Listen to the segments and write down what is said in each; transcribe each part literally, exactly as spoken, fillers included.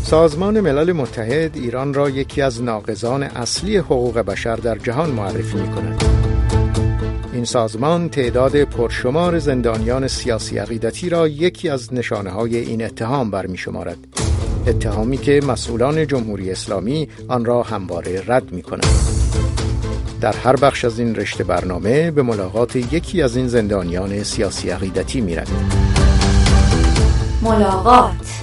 سازمان ملل متحد ایران را یکی از ناقضان اصلی حقوق بشر در جهان معرفی می‌کند. این سازمان تعداد پرشمار زندانیان سیاسی عقیدتی را یکی از نشانه‌های این اتهام برمی‌شمارد. اتهامی که مسئولان جمهوری اسلامی آن را همواره رد می‌کنند. در هر بخش از این رشته برنامه به ملاقات یکی از این زندانیان سیاسی عقیدتی می‌رویم. ملاقات.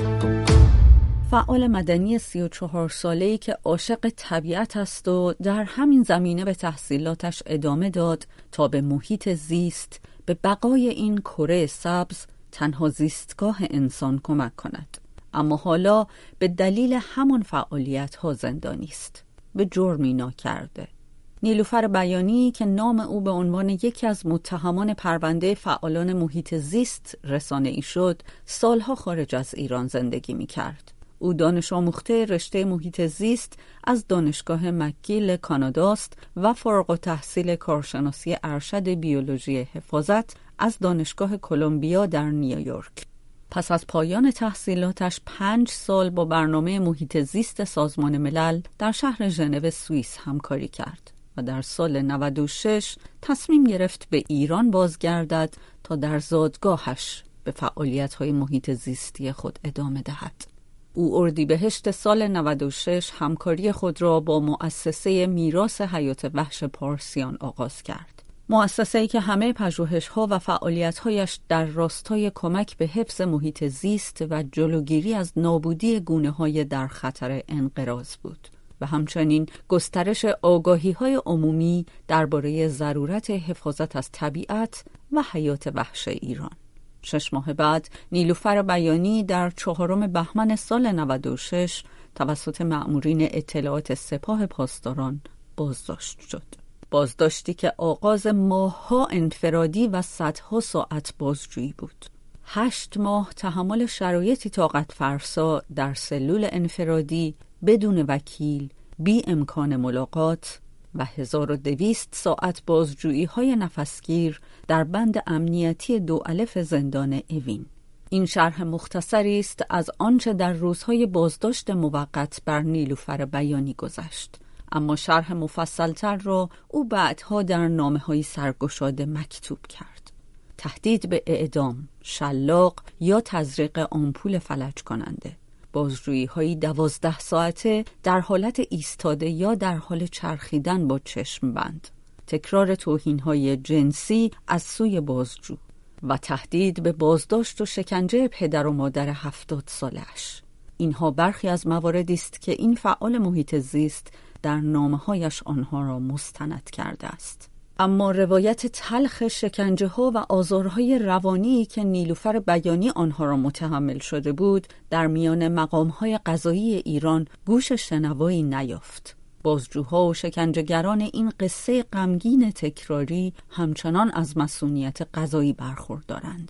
فعال مدنی سی و چهار ساله‌ای که عاشق طبیعت است و در همین زمینه به تحصیلاتش ادامه داد تا به محیط زیست، به بقای این کره سبز، تنها زیستگاه انسان کمک کند. اما حالا به دلیل همان فعالیت‌ها زندانی است. به جرمی ناکرده. نیلوفر بیانی که نام او به عنوان یکی از متهمان پرونده فعالان محیط زیست رسانه‌ای شد، سالها خارج از ایران زندگی می‌کرد. او دانش آموخته رشته محیط زیست از دانشگاه مکگیل کاناداست و فارغ التحصیل کارشناسی ارشد بیولوژی حفاظت از دانشگاه کلمبیا در نیویورک. پس از پایان تحصیلاتش پنج سال با برنامه محیط زیست سازمان ملل در شهر ژنو سوئیس همکاری کرد و در سال نود و شش تصمیم گرفت به ایران بازگردد تا در زادگاهش به فعالیت‌های محیط زیستی خود ادامه دهد. او اردیبهشت سال نود و شش همکاری خود را با مؤسسه میراث حیات وحش پارسیان آغاز کرد. مؤسسه‌ای که همه پژوهش‌ها و فعالیت‌هایش در راستای کمک به حفظ محیط زیست و جلوگیری از نابودی گونه‌های در خطر انقراض بود و همچنین گسترش آگاهی‌های عمومی درباره ضرورت حفاظت از طبیعت و حیات وحش ایران. شش ماه بعد نیلوفر بیانی در چهارم بهمن سال نود و شش توسط مأمورین اطلاعات سپاه پاسداران بازداشت شد. بازداشتی که آغاز ماه‌ها انفرادی و صدها ساعت بازجویی بود. هشت ماه تحمل شرایطی طاقت فرسا در سلول انفرادی بدون وکیل، بی امکان ملاقات و هزار و دویست ساعت بازجویی های نفسگیر در بند امنیتی دو الف زندان اوین. این شرح مختصری است از آنچه در روزهای بازداشت موقت بر نیلوفر بیانی گذشت، اما شرح مفصلتر را او بعدها در نامه‌های سرگشاده مکتوب کرد. تهدید به اعدام، شلاق یا تزریق آمپول فلج کننده، بازجویی هایی دوازده ساعته در حالت ایستاده یا در حال چرخیدن با چشم بند، تکرار توهین های جنسی از سوی بازجو و تهدید به بازداشت و شکنجه پدر و مادر هفتاد سالش. اینها برخی از مواردی است که این فعال محیط زیست در نامه‌هایش آنها را مستند کرده است. اما روایت تلخ شکنجه ها و آزارهای روانی که نیلوفر بیانی آنها را متحمل شده بود در میان مقامهای قضایی ایران گوش شنوایی نیافت. بازجوها و شکنجهگران این قصه غمگین تکراری همچنان از مسئولیت قضایی برخوردارند.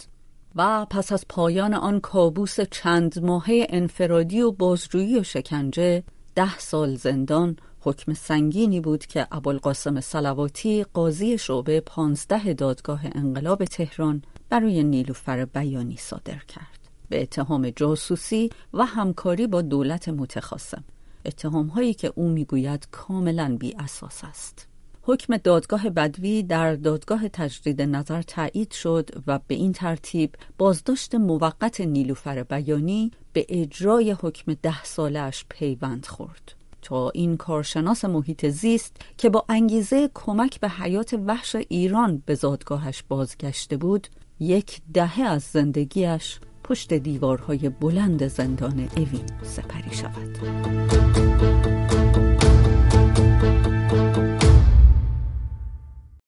و پس از پایان آن کابوس چند ماهه انفرادی و بازجویی و شکنجه، ده سال زندان حکم سنگینی بود که ابوالقاسم صلواتی قاضی شعبه پانزده دادگاه انقلاب تهران برای نیلوفر بیانی صادر کرد به اتهام جاسوسی و همکاری با دولت متخاصم، اتهام‌هایی که او میگوید کاملاً بی اساس است. حکم دادگاه بدوی در دادگاه تجدید نظر تایید شد و به این ترتیب بازداشت موقت نیلوفر بیانی به اجرای حکم ده سالش پیوند خورد تا این کارشناس محیط زیست که با انگیزه کمک به حیات وحش ایران به زادگاهش بازگشته بود، یک دهه از زندگیش پشت دیوارهای بلند زندان اوین سپری شود.